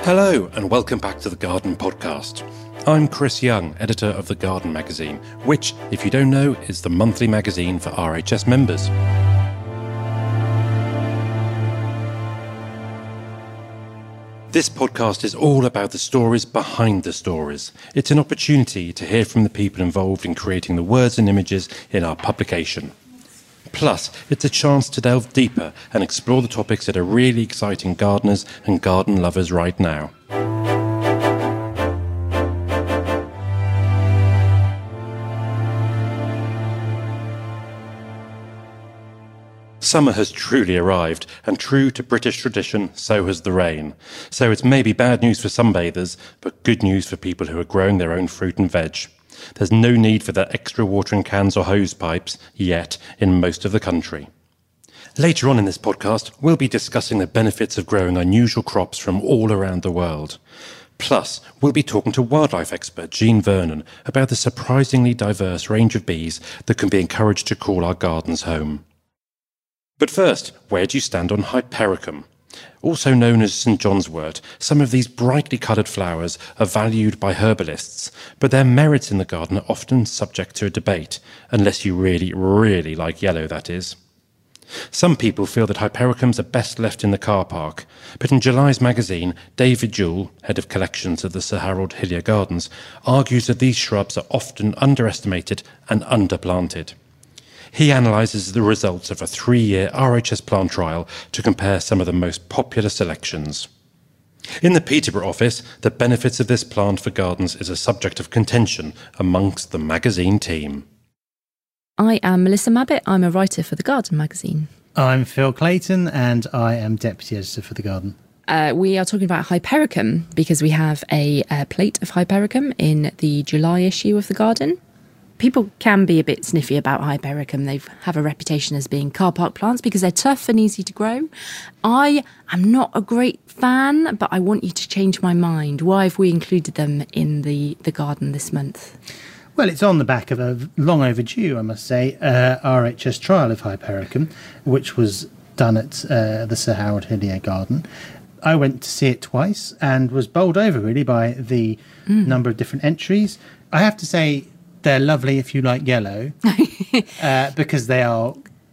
Hello and welcome back to the Garden Podcast. I'm Chris Young, editor of The Garden magazine, which, if you don't know, is the monthly magazine for RHS members. This podcast is all about the stories behind the stories. It's an opportunity to hear from the people involved in creating the words and images in our publication. Plus, it's a chance to delve deeper and explore the topics that are really exciting gardeners and garden lovers right now. Summer has truly arrived, and true to British tradition, so has the rain. So it's maybe bad news for some bathers, but good news for people who are growing their own fruit and veg. There's no need for that extra watering cans or hose pipes yet in most of the country. Later on in this podcast, we'll be discussing the benefits of growing unusual crops from all around the world. Plus, we'll be talking to wildlife expert Jean Vernon about the surprisingly diverse range of bees that can be encouraged to call our gardens home. But first, where do you stand on Hypericum? Also known as St John's wort, some of these brightly coloured flowers are valued by herbalists, but their merits in the garden are often subject to a debate, unless you really, really like yellow, that is. Some people feel that Hypericums are best left in the car park, but in July's magazine, David Jewell, head of collections at the Sir Harold Hillier Gardens, argues that these shrubs are often underestimated and underplanted. He analyses the results of a 3-year RHS plant trial to compare some of the most popular selections. In the Peterborough office, the benefits of this plant for gardens is a subject of contention amongst the magazine team. I am Melissa Mabbitt. I'm a writer for The Garden magazine. I'm Phil Clayton and I am deputy editor for The Garden. We are talking about Hypericum because we have a plate of Hypericum in the July issue of The Garden. People can be a bit sniffy about Hypericum. They have a reputation as being car park plants because they're tough and easy to grow. I am not a great fan, but I want you to change my mind. Why have we included them in the garden this month? Well, it's on the back of a long overdue, I must say, RHS trial of Hypericum, which was done at the Sir Harold Hillier Garden. I went to see it twice and was bowled over, really, by the number of different entries. I have to say, they're lovely if you like yellow, because they are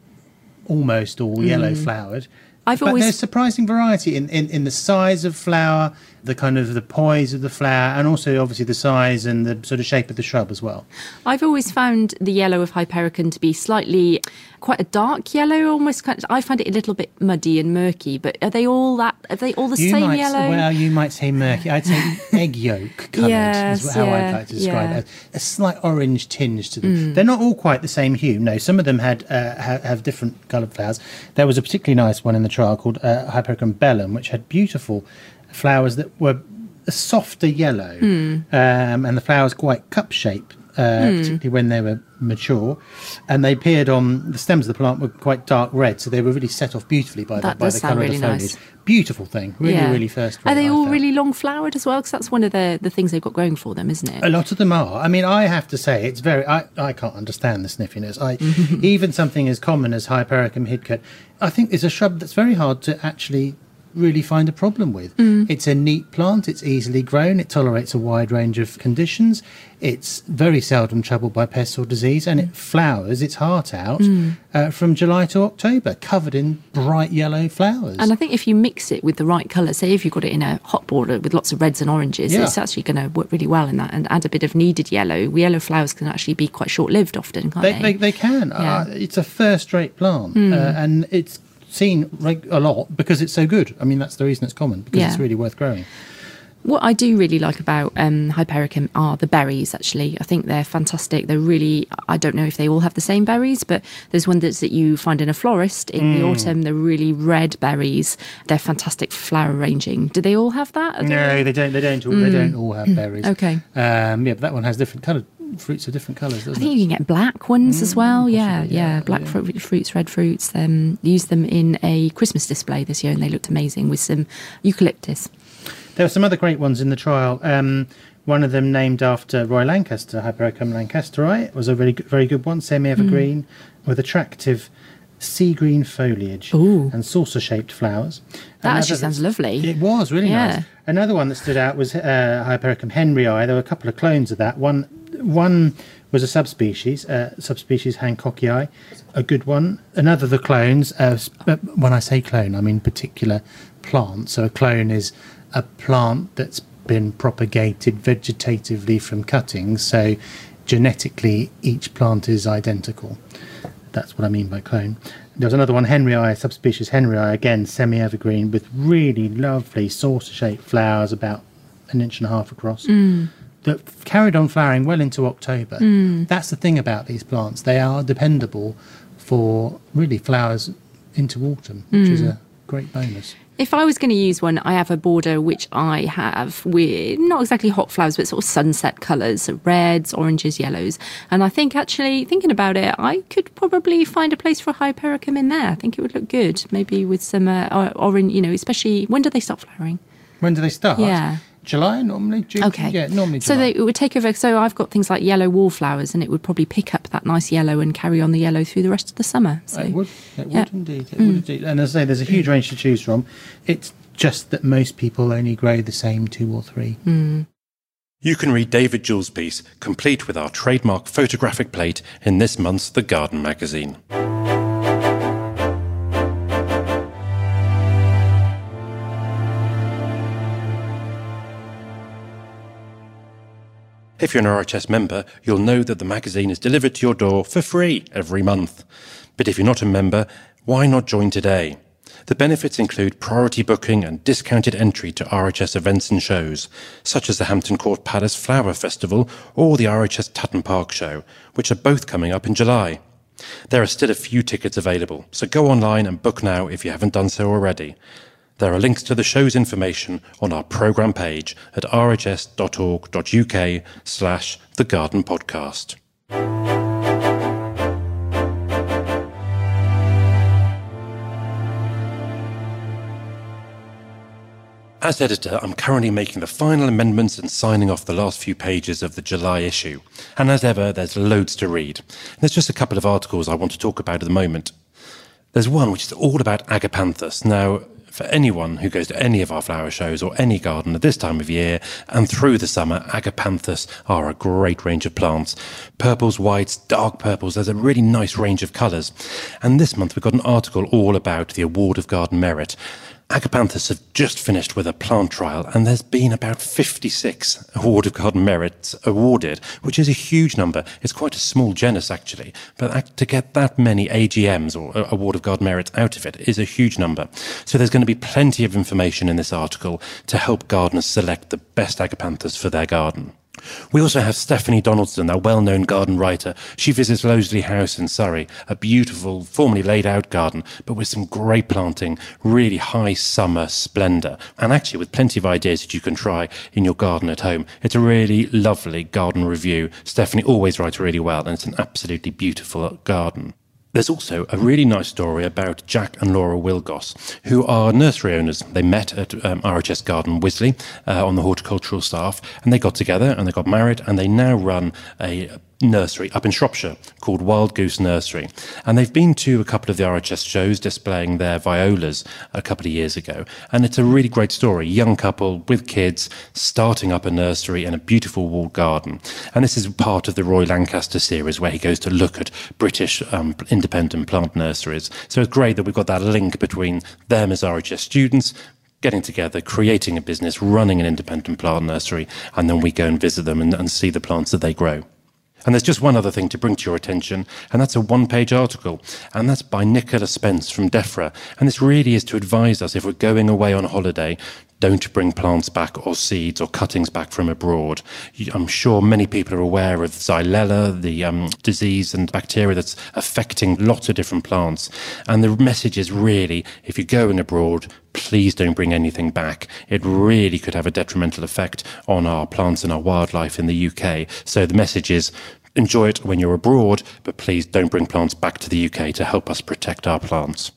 almost all yellow flowered. But there's surprising variety in the size of flower, the kind of the poise of the flower, and also obviously the size and the sort of shape of the shrub as well. I've always found the yellow of Hypericum to be quite a dark yellow, almost. I find it a little bit muddy and murky. But are they all the same yellow? Well, you might say murky. I'd say egg yolk coloured is how I'd like to describe it. A slight orange tinge to them. They're not all quite the same hue. No, some of them have different coloured flowers. There was a particularly nice one in the trial called Hypericum bellum, which had beautiful flowers that were a softer yellow, and the flowers quite cup-shaped, particularly when they were mature, and they appeared on the stems of the plant were quite dark red, so they were really set off beautifully by the colour of the foliage. Nice. Beautiful thing, really first rate. Are they all really long flowered as well? Because that's one of the things they've got going for them, isn't it? A lot of them are. I mean, I have to say, it's very. I can't understand the sniffiness. Even something as common as Hypericum hidcote, I think is a shrub that's very hard to actually really find a problem with. It's a neat plant, it's easily grown, it tolerates a wide range of conditions, it's very seldom troubled by pests or disease, and it flowers its heart out from July to October, covered in bright yellow flowers. And I think if you mix it with the right colour, say if you've got it in a hot border with lots of reds and oranges, it's actually going to work really well in that, and add a bit of needed yellow. Yellow flowers can actually be quite short-lived often, can't they? They can. Yeah. It's a first-rate plant, and it's seen a lot because it's so good. I mean, that's the reason it's common, because it's really worth growing. What I do really like about Hypericum are the berries, actually. I think they're fantastic. They're really, I don't know if they all have the same berries, but there's one that you find in a florist in the autumn. They're really red berries. They're fantastic flower arranging. Do they all have that? No, they don't. They don't all have berries. Okay. But that one has different coloured fruits of different colours, doesn't it? I think you can get black ones as well. Possibly, black fruits, red fruits. Used them in a Christmas display this year, and they looked amazing with some eucalyptus. There were some other great ones in the trial. One of them named after Roy Lancaster, Hypericum lancasteri. It was a very good one, semi-evergreen, with attractive sea green foliage and saucer-shaped flowers. That actually sounds lovely. It was really nice. Another one that stood out was Hypericum henryi. There were a couple of clones of that. One was a subspecies Hancockii, a good one. Another of the clones, when I say clone, I mean particular plant. So a clone is a plant that's been propagated vegetatively from cuttings. So genetically, each plant is identical. That's what I mean by clone. There was another one, henryi, subspecies henryi, again semi-evergreen, with really lovely saucer-shaped flowers about 1.5 inches across, that carried on flowering well into October. That's the thing about these plants. They are dependable for really flowers into autumn, which is a great bonus. If I was going to use one, I have a border which I have with not exactly hot flowers, but sort of sunset colours, so reds, oranges, yellows. And I think actually, thinking about it, I could probably find a place for a Hypericum in there. I think it would look good, maybe with some orange, especially, when do they start flowering? When do they start? Yeah. July, normally? June? Okay. Yeah, normally July. So it would take over. So I've got things like yellow wallflowers, and it would probably pick up that nice yellow and carry on the yellow through the rest of the summer. So, it would indeed. It would indeed. And as I say, there's a huge range to choose from. It's just that most people only grow the same 2 or 3. You can read David Jewell's piece, complete with our trademark photographic plate, in this month's The Garden magazine. If you're an RHS member, you'll know that the magazine is delivered to your door for free every month. But if you're not a member, why not join today? The benefits include priority booking and discounted entry to RHS events and shows, such as the Hampton Court Palace Flower Festival or the RHS Tutton Park Show, which are both coming up in July. There are still a few tickets available, so go online and book now if you haven't done so already. There are links to the show's information on our programme page at rhs.org.uk/The Garden Podcast. As editor, I'm currently making the final amendments and signing off the last few pages of the July issue. And as ever, there's loads to read. There's just a couple of articles I want to talk about at the moment. There's one which is all about Agapanthus. Now, for anyone who goes to any of our flower shows or any garden at this time of year and through the summer, Agapanthus are a great range of plants. Purples, whites, dark purples, there's a really nice range of colours. And this month we've got an article all about the Award of Garden Merit. Agapanthus have just finished with a plant trial, and there's been about 56 Award of Garden Merits awarded, which is a huge number. It's quite a small genus, actually, but to get that many AGMs, or Award of Garden Merits, out of it is a huge number. So there's going to be plenty of information in this article to help gardeners select the best Agapanthus for their garden. We also have Stephanie Donaldson, a well-known garden writer. She visits Loseley House in Surrey, a beautiful, formally laid-out garden, but with some great planting, really high summer splendour, and actually with plenty of ideas that you can try in your garden at home. It's a really lovely garden review. Stephanie always writes really well, and it's an absolutely beautiful garden. There's also a really nice story about Jack and Laura Wilgoss, who are nursery owners. They met at RHS Garden Wisley on the horticultural staff, and they got together and they got married, and they now run a nursery up in Shropshire called Wild Goose Nursery. And they've been to a couple of the RHS shows displaying their violas a couple of years ago. And it's a really great story. Young couple with kids starting up a nursery in a beautiful walled garden. And this is part of the Roy Lancaster series where he goes to look at British independent plant nurseries. So it's great that we've got that link between them as RHS students, getting together, creating a business, running an independent plant nursery, and then we go and visit them and see the plants that they grow. And there's just one other thing to bring to your attention, and that's a one-page article, and that's by Nicola Spence from DEFRA. And this really is to advise us if we're going away on holiday, don't bring plants back or seeds or cuttings back from abroad. I'm sure many people are aware of Xylella, the disease and bacteria that's affecting lots of different plants. And the message is really, if you're going abroad, please don't bring anything back. It really could have a detrimental effect on our plants and our wildlife in the UK. So the message is, enjoy it when you're abroad, but please don't bring plants back to the UK to help us protect our plants.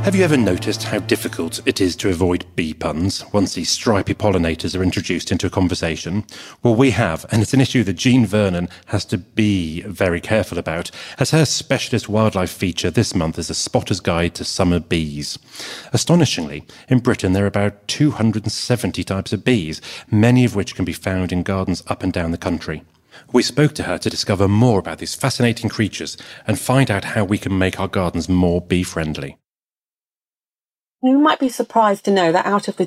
Have you ever noticed how difficult it is to avoid bee puns once these stripy pollinators are introduced into a conversation? Well, we have, and it's an issue that Jean Vernon has to be very careful about, as her specialist wildlife feature this month is a spotter's guide to summer bees. Astonishingly, in Britain there are about 270 types of bees, many of which can be found in gardens up and down the country. We spoke to her to discover more about these fascinating creatures and find out how we can make our gardens more bee-friendly. You might be surprised to know that out of the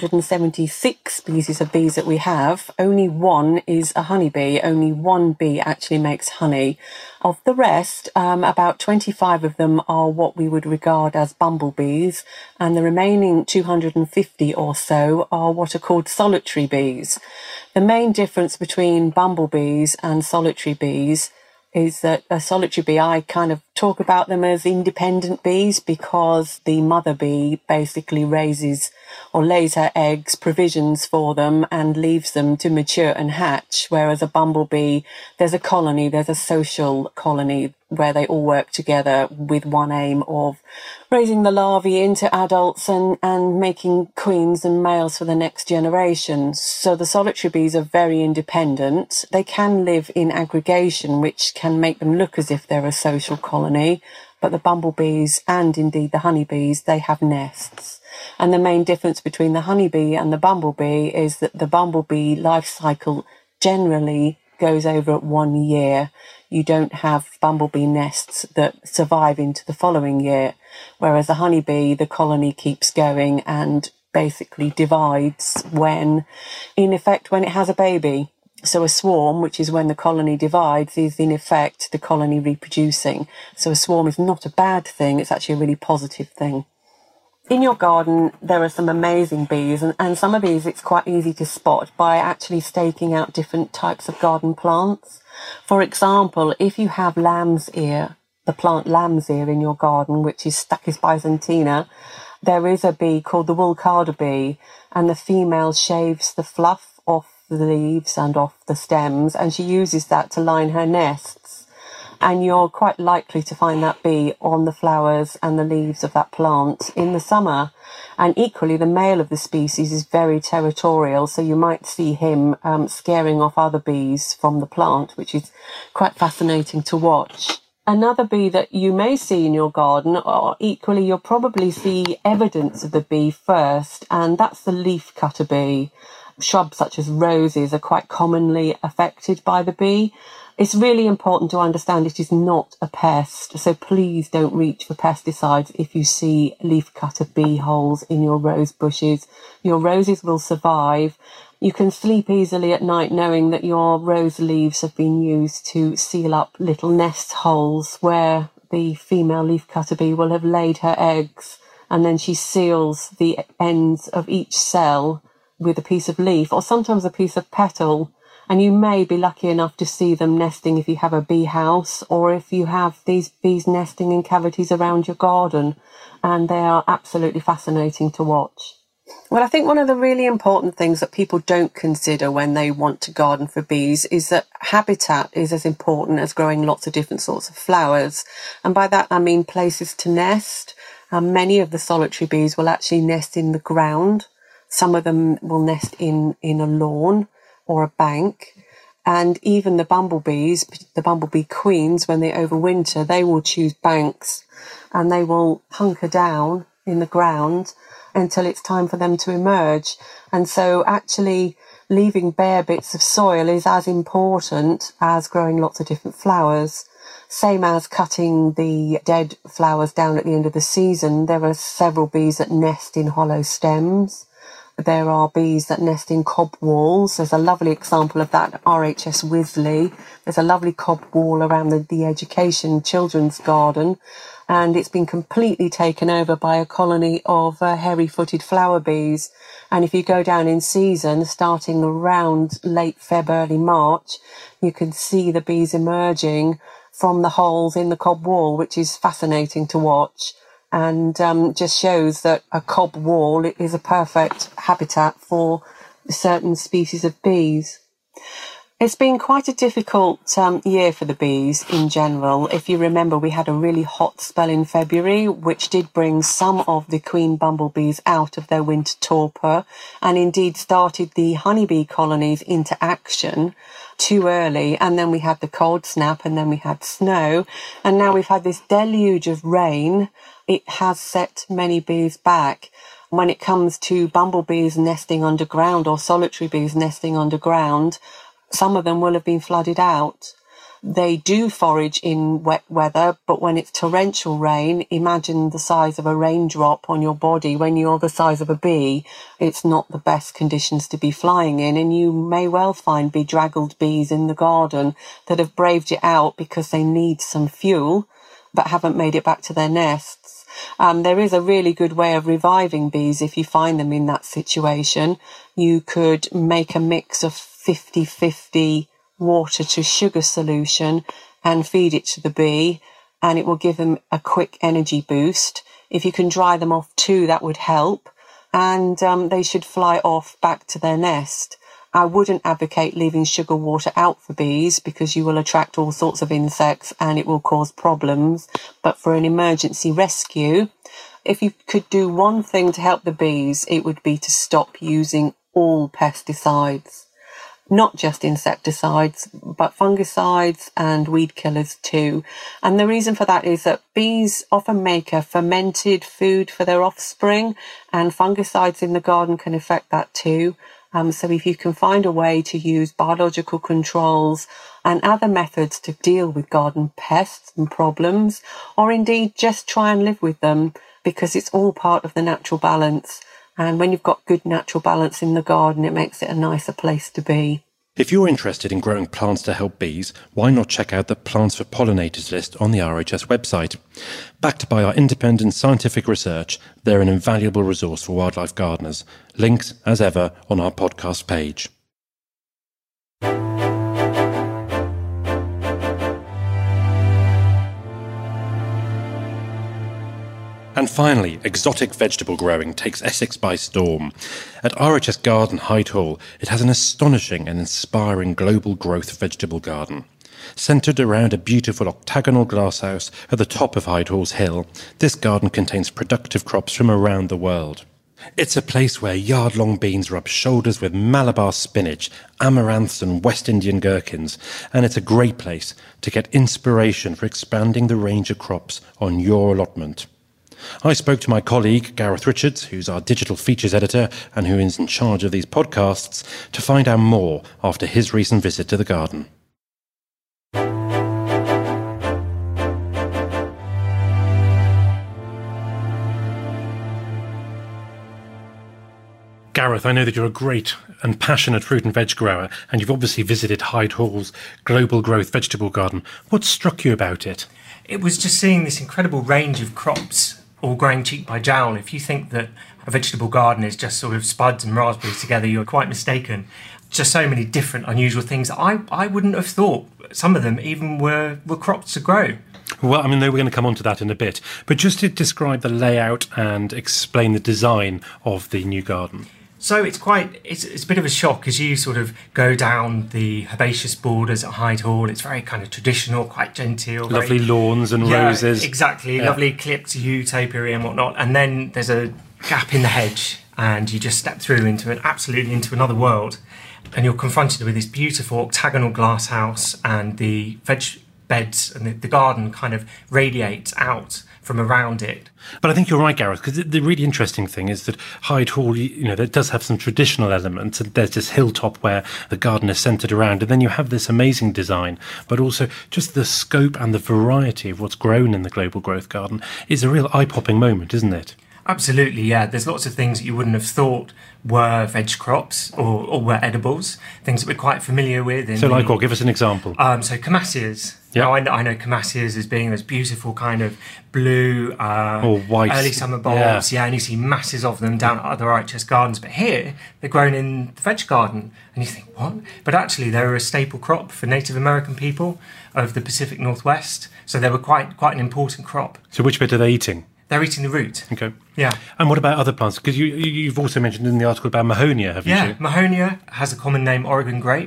276 species of bees that we have, only one is a honeybee. Only one bee actually makes honey. Of the rest, about 25 of them are what we would regard as bumblebees, and the remaining 250 or so are what are called solitary bees. The main difference between bumblebees and solitary bees is that a solitary bee, I kind of talk about them as independent bees because the mother bee basically raises or lays her eggs, provisions for them and leaves them to mature and hatch, whereas a bumblebee, there's a colony, there's a social colony where they all work together with one aim of raising the larvae into adults and making queens and males for the next generation. So the solitary bees are very independent. They can live in aggregation, which can make them look as if they're a social colony, but the bumblebees and indeed the honeybees, they have nests. And the main difference between the honeybee and the bumblebee is that the bumblebee life cycle generally goes over 1 year. You don't have bumblebee nests that survive into the following year, whereas a honeybee, the colony keeps going and basically divides when it has a baby. So a swarm, which is when the colony divides, is in effect the colony reproducing. So a swarm is not a bad thing, it's actually a really positive thing. In your garden, there are some amazing bees, and some of these it's quite easy to spot by actually staking out different types of garden plants. For example, if you have lamb's ear, the plant lamb's ear in your garden, which is Stachys byzantina, there is a bee called the wool carder bee, and the female shaves the fluff off the leaves and off the stems, and she uses that to line her nests. And you're quite likely to find that bee on the flowers and the leaves of that plant in the summer. And equally, the male of the species is very territorial, so you might see him scaring off other bees from the plant, which is quite fascinating to watch. Another bee that you may see in your garden, or equally you'll probably see evidence of the bee first, and that's the leafcutter bee. Shrubs such as roses are quite commonly affected by the bee. It's really important to understand it is not a pest, so please don't reach for pesticides if you see leafcutter bee holes in your rose bushes. Your roses will survive. You can sleep easily at night knowing that your rose leaves have been used to seal up little nest holes where the female leafcutter bee will have laid her eggs, and then she seals the ends of each cell with a piece of leaf or sometimes a piece of petal. And you may be lucky enough to see them nesting if you have a bee house or if you have these bees nesting in cavities around your garden. And they are absolutely fascinating to watch. Well, I think one of the really important things that people don't consider when they want to garden for bees is that habitat is as important as growing lots of different sorts of flowers. And by that, I mean places to nest. Many of the solitary bees will actually nest in the ground. Some of them will nest in a lawn or a bank, and even the bumblebees, the bumblebee queens, when they overwinter, they will choose banks and they will hunker down in the ground until it's time for them to emerge. And so actually leaving bare bits of soil is as important as growing lots of different flowers. Same as cutting the dead flowers down at the end of the season, there are several bees that nest in hollow stems. There are bees that nest in cob walls. There's a lovely example of that at RHS Wisley. There's a lovely cob wall around the Education Children's Garden, and it's been completely taken over by a colony of hairy-footed flower bees. And if you go down in season, starting around late Feb, early March, you can see the bees emerging from the holes in the cob wall, which is fascinating to watch. And just shows that a cob wall is a perfect habitat for certain species of bees. It's been quite a difficult year for the bees in general. If you remember, we had a really hot spell in February, which did bring some of the queen bumblebees out of their winter torpor and indeed started the honeybee colonies into action too early. And then we had the cold snap, and then we had snow, and now we've had this deluge of rain. It has set many bees back. When it comes to bumblebees nesting underground or solitary bees nesting underground, some of them will have been flooded out. They do forage in wet weather, but when it's torrential rain, imagine the size of a raindrop on your body. When you're the size of a bee, it's not the best conditions to be flying in, and you may well find bedraggled bees in the garden that have braved it out because they need some fuel, but haven't made it back to their nests. There is a really good way of reviving bees if you find them in that situation. You could make a mix of 50-50 water to sugar solution and feed it to the bee, and it will give them a quick energy boost. If you can dry them off too, that would help, and they should fly off back to their nest. I wouldn't advocate leaving sugar water out for bees because you will attract all sorts of insects and it will cause problems. But for an emergency rescue, if you could do one thing to help the bees, it would be to stop using all pesticides. Not just insecticides, but fungicides and weed killers too. And the reason for that is that bees often make a fermented food for their offspring, and fungicides in the garden can affect that too. So if you can find a way to use biological controls and other methods to deal with garden pests and problems, or indeed just try and live with them, because it's all part of the natural balance. And when you've got good natural balance in the garden, it makes it a nicer place to be. If you're interested in growing plants to help bees, why not check out the Plants for Pollinators list on the RHS website? Backed by our independent scientific research, they're an invaluable resource for wildlife gardeners. Links, as ever, on our podcast page. And finally, exotic vegetable growing takes Essex by storm. At RHS Garden, Hyde Hall, it has an astonishing and inspiring global growth vegetable garden. Centred around a beautiful octagonal glasshouse at the top of Hyde Hall's hill, this garden contains productive crops from around the world. It's a place where yard-long beans rub shoulders with Malabar spinach, amaranths and West Indian gherkins, and it's a great place to get inspiration for expanding the range of crops on your allotment. I spoke to my colleague, Gareth Richards, who's our digital features editor and who is in charge of these podcasts, to find out more after his recent visit to the garden. Gareth, I know that you're a great and passionate fruit and veg grower, and you've obviously visited Hyde Hall's Global Growth Vegetable Garden. What struck you about it? It was just seeing this incredible range of crops all growing cheek by jowl. If you think that a vegetable garden is just sort of spuds and raspberries together, you're quite mistaken. Just so many different unusual things that I wouldn't have thought some of them even were crops to grow. Well, I mean, we're going to come on to that in a bit, but just to describe the layout and explain the design of the new garden. So it's a bit of a shock as you sort of go down the herbaceous borders at Hyde Hall. It's very kind of traditional, quite genteel. Lovely lawns and roses. Exactly, Yeah. Lovely clipped yew, topiary and whatnot. And then there's a gap in the hedge and you just step through into another world. And you're confronted with this beautiful octagonal glass house, and the veg beds and the garden kind of radiates out from around it. But I think you're right, Gareth, because the really interesting thing is that Hyde Hall, that does have some traditional elements, and there's this hilltop where the garden is centred around, and then you have this amazing design, but also just the scope and the variety of what's grown in the Global Growth Garden is a real eye-popping moment, isn't it? Absolutely, yeah. There's lots of things that you wouldn't have thought were veg crops or were edibles, things that we're quite familiar with. So like what? Give us an example. So Camasias. Yeah. Now, I know Camasias as being those beautiful kind of blue or white early summer bulbs. Yeah, and you see masses of them down at other RHS gardens. But here, they're grown in the veg garden. And you think, what? But actually, they were a staple crop for Native American people of the Pacific Northwest. So they were quite an important crop. So which bit are they eating? They're eating the root. Okay. Yeah. And what about other plants? Because you've also mentioned in the article about Mahonia, haven't you? Yeah, Mahonia has a common name, Oregon grape,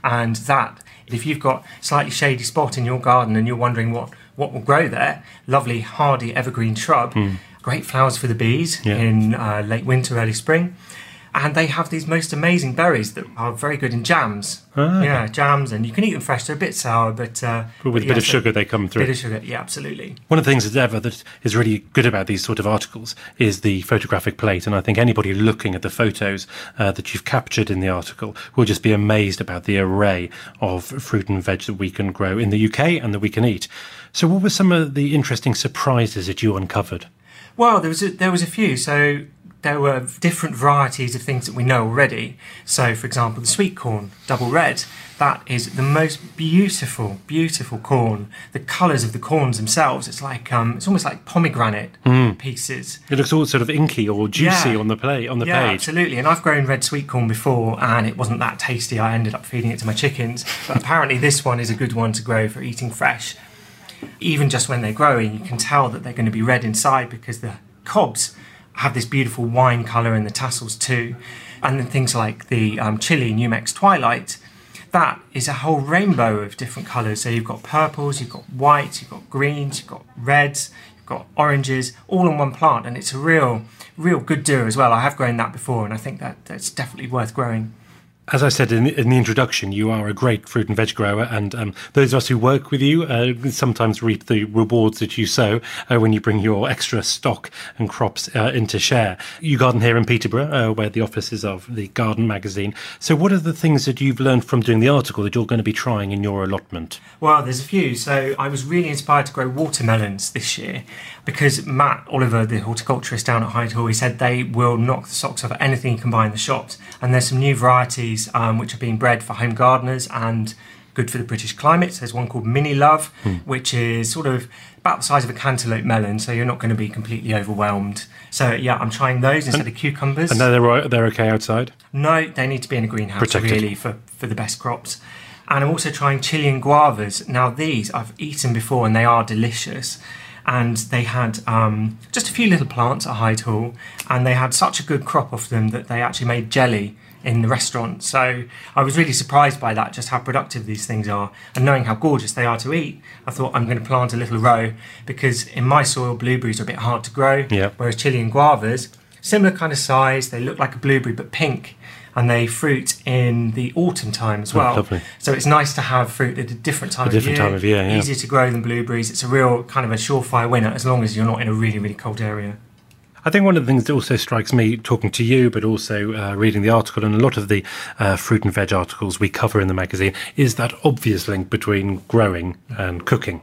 And that, if you've got a slightly shady spot in your garden and you're wondering what will grow there, lovely hardy evergreen shrub, great flowers for the bees in late winter, early spring. And they have these most amazing berries that are very good in jams. Yeah, jams, and you can eat them fresh. They're a bit sour, but with a bit of sugar they come through. Bit of sugar, yeah, absolutely. One of the things that is really good about these sort of articles is the photographic plate, and I think anybody looking at the photos that you've captured in the article will just be amazed about the array of fruit and veg that we can grow in the UK and that we can eat. So what were some of the interesting surprises that you uncovered? Well, there was a few. So there were different varieties of things that we know already. So, for example, the sweet corn, double red, that is the most beautiful, beautiful corn. The colours of the corns themselves, it's like it's almost like pomegranate pieces. It looks all sort of inky or juicy on the page. Yeah, absolutely. And I've grown red sweet corn before, and it wasn't that tasty. I ended up feeding it to my chickens. But apparently this one is a good one to grow for eating fresh. Even just when they're growing, you can tell that they're going to be red inside because the cobs have this beautiful wine colour and the tassels too. And then things like the chili Numex Twilight, that is a whole rainbow of different colours. So you've got purples, you've got whites, you've got greens, you've got reds, you've got oranges, all in one plant. And it's a real good doer as well. I have grown that before, and I think that's definitely worth growing. As I said in the introduction, you are a great fruit and veg grower, and those of us who work with you sometimes reap the rewards that you sow when you bring your extra stock and crops into share. You garden here in Peterborough, where the office is of the Garden magazine. So what are the things that you've learned from doing the article that you're going to be trying in your allotment? Well, there's a few. So I was really inspired to grow watermelons this year because Matt Oliver, the horticulturist down at Hyde Hall, he said they will knock the socks off anything you can buy in the shops. And there's some new varieties which are being bred for home gardeners and good for the British climate. So there's one called Mini Love, which is sort of about the size of a cantaloupe melon, so you're not going to be completely overwhelmed. So yeah, I'm trying those instead of cucumbers. And they're okay outside? No, they need to be in a greenhouse Protected. Really for the best crops. And I'm also trying Chilean guavas. Now these I've eaten before and they are delicious. And they had just a few little plants at Hyde Hall, and they had such a good crop of them that they actually made jelly in the restaurant. So I was really surprised by that, just how productive these things are. And knowing how gorgeous they are to eat, I thought I'm going to plant a little row, because in my soil, blueberries are a bit hard to grow, whereas Chilean guavas, similar kind of size, they look like a blueberry but pink, and they fruit in the autumn time as well. Lovely. So it's nice to have fruit at a different time of year. Easier to grow than blueberries. It's a real kind of a surefire winner as long as you're not in a really, really cold area. I think one of the things that also strikes me talking to you, but also reading the article and a lot of the fruit and veg articles we cover in the magazine, is that obvious link between growing and cooking.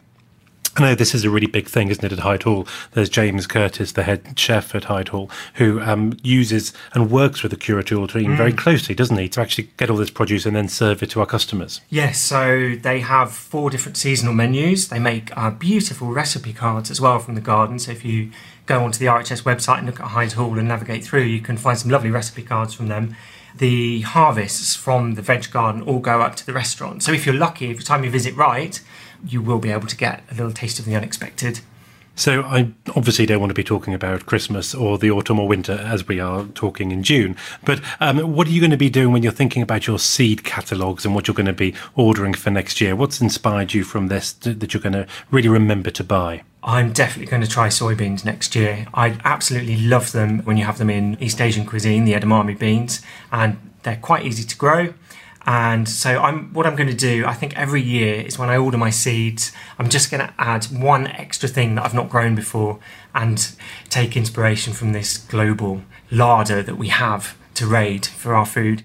I know this is a really big thing, isn't it, at Hyde Hall? There's James Curtis, the head chef at Hyde Hall, who uses and works with the curatorial team very closely, doesn't he, to actually get all this produce and then serve it to our customers? Yes, so they have 4 different seasonal menus. They make beautiful recipe cards as well from the garden. So if you go onto the RHS website and look at Hyde Hall and navigate through, you can find some lovely recipe cards from them. The harvests from the veg garden all go up to the restaurant. So if you're lucky, every time you visit right, you will be able to get a little taste of the unexpected. So I obviously don't want to be talking about Christmas or the autumn or winter as we are talking in June. But what are you going to be doing when you're thinking about your seed catalogues and what you're going to be ordering for next year? What's inspired you from this that you're going to really remember to buy? I'm definitely going to try soybeans next year. I absolutely love them when you have them in East Asian cuisine, the edamame beans, and they're quite easy to grow. And so what I'm going to do, I think every year, is when I order my seeds, I'm just going to add one extra thing that I've not grown before and take inspiration from this global larder that we have to raid for our food.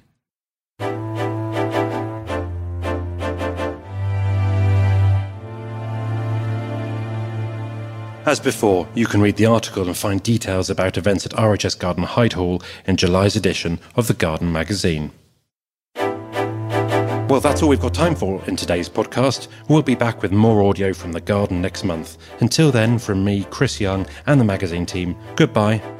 As before, you can read the article and find details about events at RHS Garden Hyde Hall in July's edition of the Garden magazine. Well, that's all we've got time for in today's podcast. We'll be back with more audio from the garden next month. Until then, from me, Chris Young, and the magazine team, goodbye.